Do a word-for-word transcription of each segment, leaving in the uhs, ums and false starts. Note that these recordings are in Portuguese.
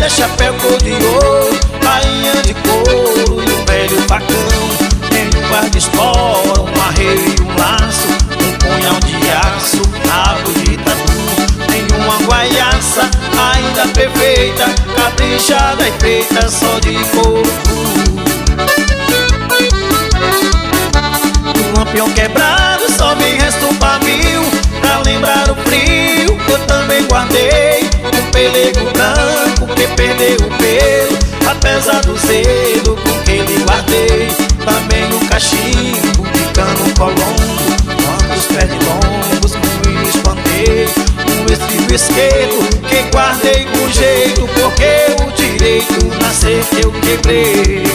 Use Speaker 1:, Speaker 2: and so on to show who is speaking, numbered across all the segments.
Speaker 1: medalha, chapéu cor de ouro, bainha de couro e um velho facão. Tem um guarda-espora, um arreio e um laço, um punhal de aço, rabo de tatu. Tem uma guaiaça ainda perfeita, caprichada e feita só de couro. Um lampião quebrado, só me resta um pavio pra lembrar o frio. Eu também guardei um pelego branco que perdeu o pelo, apesar do zelo com que ele guardei. Também um cachimbo de cano colombo, quantos pernilongos com ele espantei. Um estribo esquerdo que guardei com jeito, porque o direito nascer eu quebrei.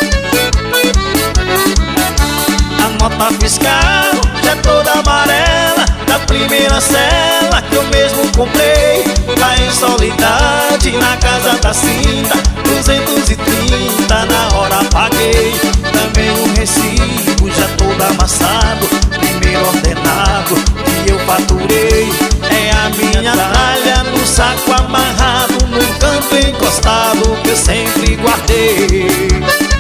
Speaker 1: A nota fiscal já toda amarela, da primeira cela que eu mesmo comprei. Lá em Soledade, na casa da cinta, duzentos e trinta na hora paguei. Também um recibo já todo amassado, primeiro ordenado que eu faturei. É a minha talha no saco amarrado, num canto encostado que eu sempre guardei.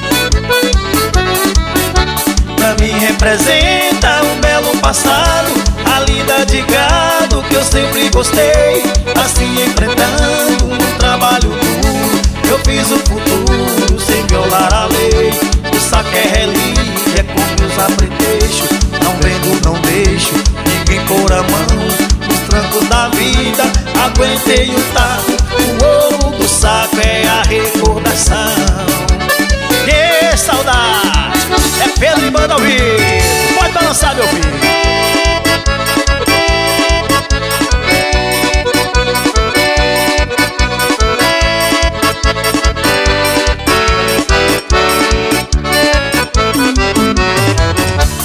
Speaker 1: Pra mim representa um belo passado, a lida de gado que eu sempre gostei. Assim enfrentando um trabalho duro, eu fiz o futuro sem violar a lei. O saco é relíquia com meus apretrechos, não vendo, não deixo ninguém pôr a mão. Nos trancos da vida aguentei o taco, o ouro do saco é a recordação.